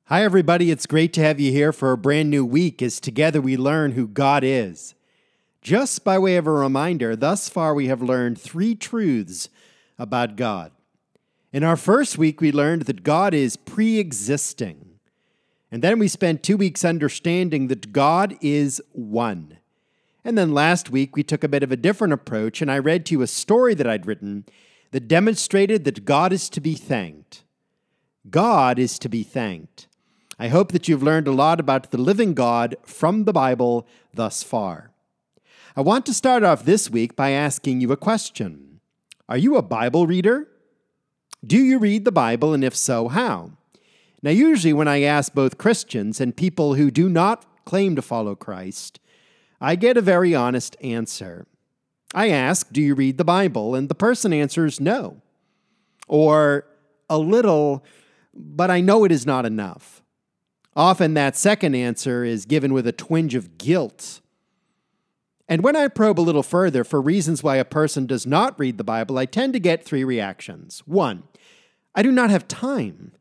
Hi, everybody. It's great to have you here for a brand new week as together we learn who God is. Just by way of a reminder, thus far we have learned 3 truths about God. In our first week, we learned that God is pre-existing. And then we spent 2 weeks understanding that God is one. And then last week, we took a bit of a different approach, and I read to you a story that I'd written that demonstrated that God is to be thanked. God is to be thanked. I hope that you've learned a lot about the living God from the Bible thus far. I want to start off this week by asking you a question. Are you a Bible reader? Do you read the Bible, and if so, how? Now, usually when I ask both Christians and people who do not claim to follow Christ, I get a very honest answer. I ask, do you read the Bible? And the person answers no. Or a little, but I know it is not enough. Often that second answer is given with a twinge of guilt. And when I probe a little further for reasons why a person does not read the Bible, I tend to get 3 reactions. 1, I do not have time.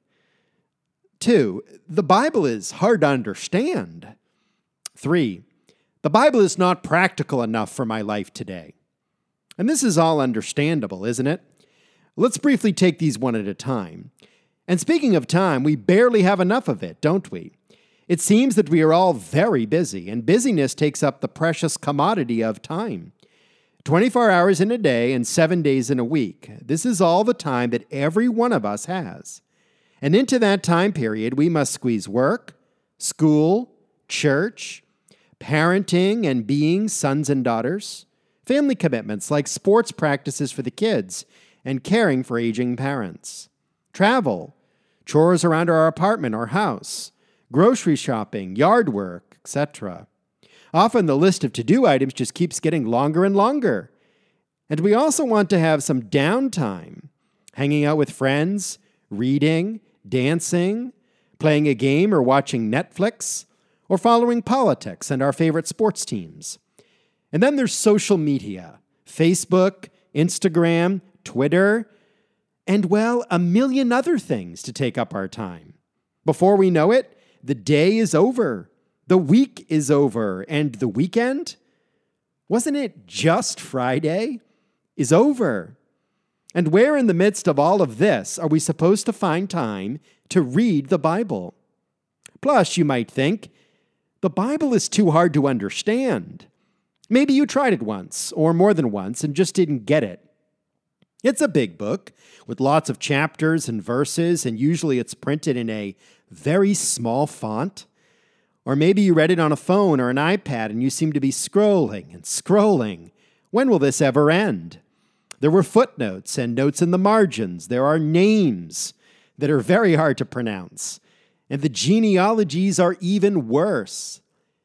2, the Bible is hard to understand. 3, the Bible is not practical enough for my life today. And this is all understandable, isn't it? Let's briefly take these one at a time. And speaking of time, we barely have enough of it, don't we? It seems that we are all very busy, and busyness takes up the precious commodity of time. 24 hours in a day and 7 days in a week. This is all the time that every one of us has. And into that time period, we must squeeze work, school, church, parenting and being sons and daughters, family commitments like sports practices for the kids and caring for aging parents, travel, chores around our apartment or house, grocery shopping, yard work, etc. Often the list of to-do items just keeps getting longer and longer. And we also want to have some downtime, hanging out with friends, reading, dancing, playing a game or watching Netflix, or following politics and our favorite sports teams. And then there's social media, Facebook, Instagram, Twitter, and, well, a million other things to take up our time. Before we know it, the day is over, the week is over, and the weekend, wasn't it just Friday, is over. And where in the midst of all of this are we supposed to find time to read the Bible? Plus, you might think, the Bible is too hard to understand. Maybe you tried it once, or more than once, and just didn't get it. It's a big book with lots of chapters and verses, and usually it's printed in a very small font. Or maybe you read it on a phone or an iPad and you seem to be scrolling and scrolling. When will this ever end? There were footnotes and notes in the margins. There are names that are very hard to pronounce. And the genealogies are even worse.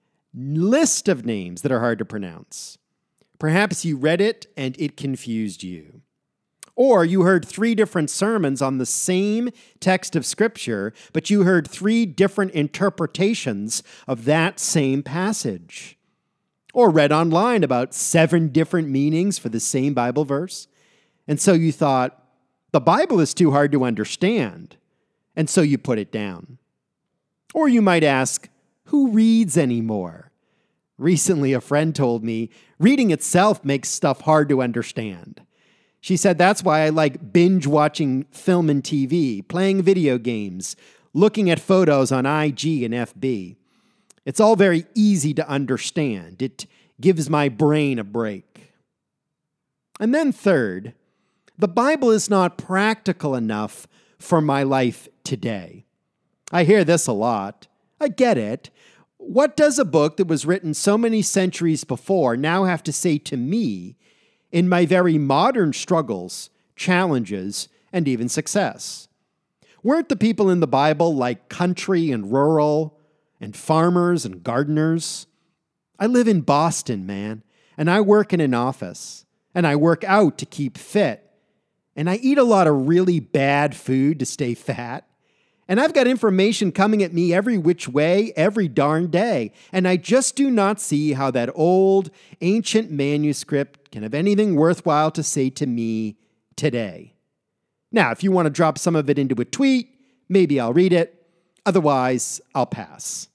List of names that are hard to pronounce. Perhaps you read it and it confused you. Or you heard 3 different sermons on the same text of Scripture, but you heard 3 different interpretations of that same passage. Or read online about 7 different meanings for the same Bible verse. And so you thought, the Bible is too hard to understand. And so you put it down. Or you might ask, who reads anymore? Recently, a friend told me, reading itself makes stuff hard to understand. She said, that's why I like binge-watching film and TV, playing video games, looking at photos on IG and FB. It's all very easy to understand. It gives my brain a break. And then third, the Bible is not practical enough for my life today. I hear this a lot. I get it. What does a book that was written so many centuries before now have to say to me in my very modern struggles, challenges, and even success? Weren't the people in the Bible like country and rural and farmers and gardeners? I live in Boston, man, and I work in an office, and I work out to keep fit, and I eat a lot of really bad food to stay fat, and I've got information coming at me every which way, every darn day, and I just do not see how that old, ancient manuscript can have anything worthwhile to say to me today. Now, if you want to drop some of it into a tweet, maybe I'll read it. Otherwise, I'll pass.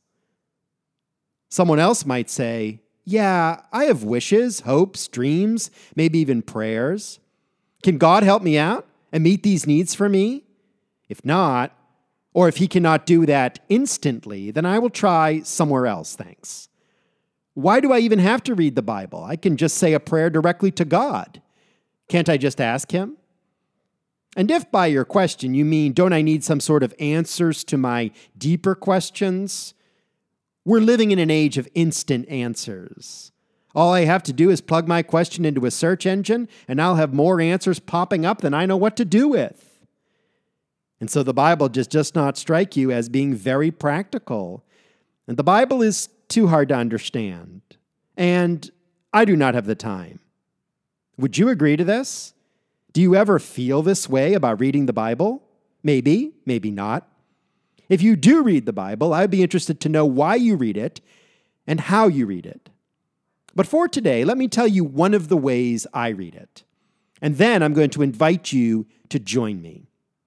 Someone else might say, yeah, I have wishes, hopes, dreams, maybe even prayers. Can God help me out and meet these needs for me? If not, or if he cannot do that instantly, then I will try somewhere else, thanks. Why do I even have to read the Bible? I can just say a prayer directly to God. Can't I just ask him? And if by your question you mean, don't I need some sort of answers to my deeper questions? We're living in an age of instant answers. All I have to do is plug my question into a search engine, and I'll have more answers popping up than I know what to do with. And so the Bible does not strike you as being very practical. And the Bible is too hard to understand. And I do not have the time. Would you agree to this? Do you ever feel this way about reading the Bible? Maybe, maybe not. If you do read the Bible, I'd be interested to know why you read it and how you read it. But for today, let me tell you one of the ways I read it. And then I'm going to invite you to join me.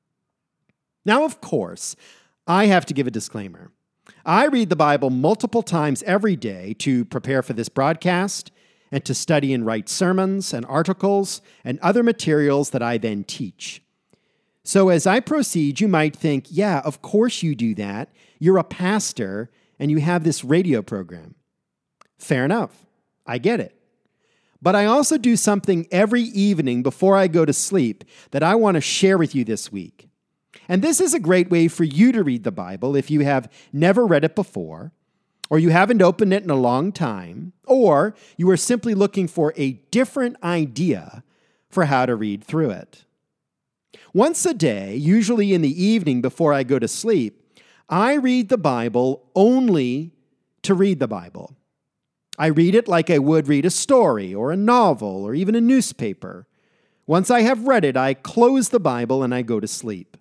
Now, of course, I have to give a disclaimer. I read the Bible multiple times every day to prepare for this broadcast and to study and write sermons and articles and other materials that I then teach. So as I proceed, you might think, yeah, of course you do that. You're a pastor and you have this radio program. Fair enough. I get it. But I also do something every evening before I go to sleep that I want to share with you this week. And this is a great way for you to read the Bible if you have never read it before, or you haven't opened it in a long time, or you are simply looking for a different idea for how to read through it. Once a day, usually in the evening before I go to sleep, I read the Bible only to read the Bible. I read it like I would read a story or a novel or even a newspaper. Once I have read it, I close the Bible and I go to sleep.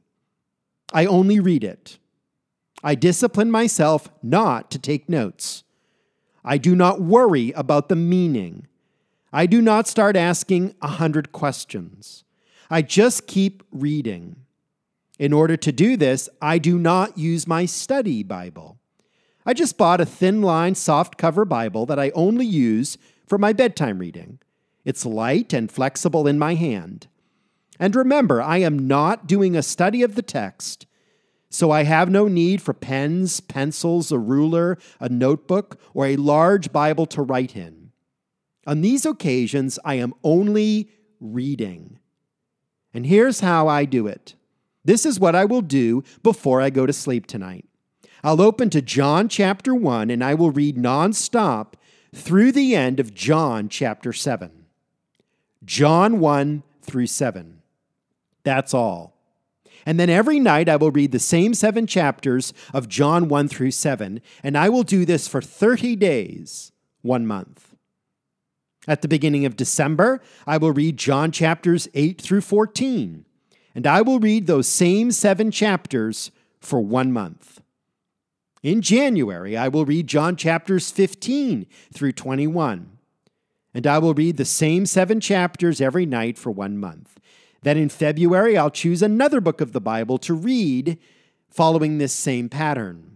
I only read it. I discipline myself not to take notes. I do not worry about the meaning. I do not start asking 100 questions. I just keep reading. In order to do this, I do not use my study Bible. I just bought a thin-line, soft-cover Bible that I only use for my bedtime reading. It's light and flexible in my hand. And remember, I am not doing a study of the text, so I have no need for pens, pencils, a ruler, a notebook, or a large Bible to write in. On these occasions, I am only reading. And here's how I do it. This is what I will do before I go to sleep tonight. I'll open to John chapter 1, and I will read nonstop through the end of John chapter 7. John 1 through 7. That's all. And then every night I will read the same 7 chapters of John 1 through 7, and I will do this for 30 days, 1 month. At the beginning of December, I will read John chapters 8 through 14, and I will read those same 7 chapters for 1 month. In January, I will read John chapters 15 through 21, and I will read the same 7 chapters every night for 1 month. Then in February, I'll choose another book of the Bible to read following this same pattern.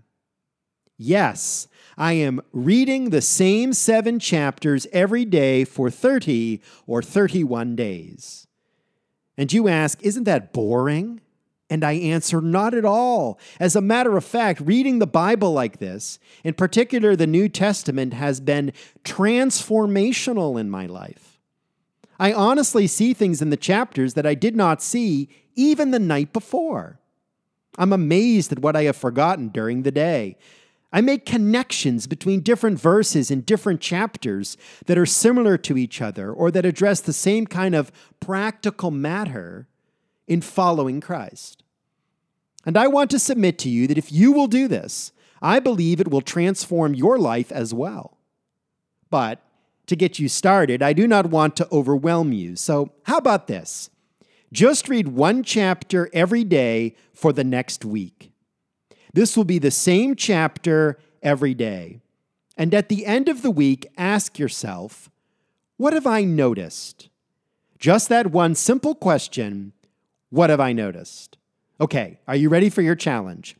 Yes, I am reading the same 7 chapters every day for 30 or 31 days. And you ask, isn't that boring? And I answer, not at all. As a matter of fact, reading the Bible like this, in particular the New Testament, has been transformational in my life. I honestly see things in the chapters that I did not see even the night before. I'm amazed at what I have forgotten during the day. I make connections between different verses in different chapters that are similar to each other or that address the same kind of practical matter in following Christ. And I want to submit to you that if you will do this, I believe it will transform your life as well. But to get you started, I do not want to overwhelm you. So how about this? Just read 1 chapter every day for the next week. This will be the same chapter every day. And at the end of the week, ask yourself, what have I noticed? Just that one simple question, what have I noticed? Okay, are you ready for your challenge?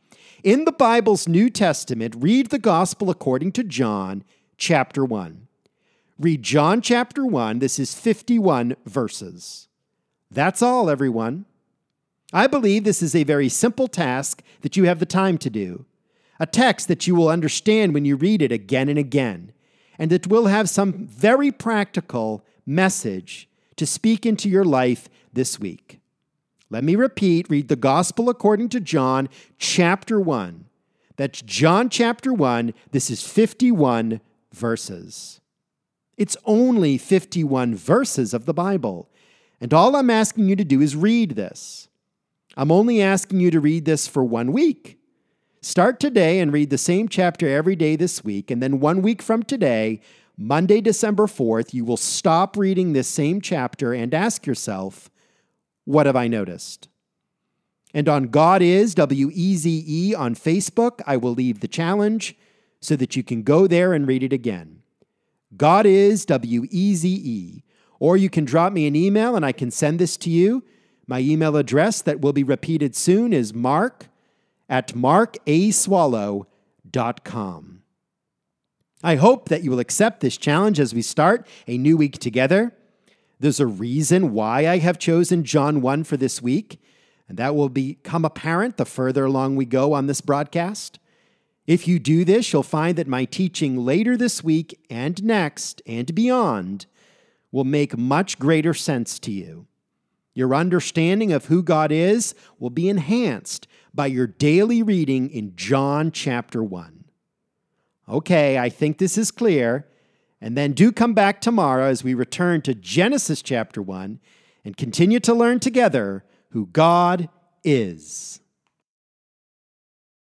In the Bible's New Testament, read the Gospel according to John, chapter 1. Read John chapter 1. This is 51 verses. That's all, everyone. I believe this is a very simple task that you have the time to do, a text that you will understand when you read it again and again, and that will have some very practical message to speak into your life this week. Let me repeat, read the Gospel according to John chapter 1. That's John chapter 1. This is 51 verses. It's only 51 verses of the Bible, and all I'm asking you to do is read this. I'm only asking you to read this for 1 week. Start today and read the same chapter every day this week, and then 1 week from today, Monday, December 4th, you will stop reading this same chapter and ask yourself, what have I noticed? And on God Is, WEZE on Facebook, I will leave the challenge so that you can go there and read it again. God Is, WEZE. Or you can drop me an email and I can send this to you. My email address that will be repeated soon is mark@markaswallow.com. I hope that you will accept this challenge as we start a new week together. There's a reason why I have chosen John 1 for this week, and that will become apparent the further along we go on this broadcast. If you do this, you'll find that my teaching later this week and next and beyond will make much greater sense to you. Your understanding of who God is will be enhanced by your daily reading in John chapter 1. Okay, I think this is clear. And then do come back tomorrow as we return to Genesis chapter 1 and continue to learn together who God is.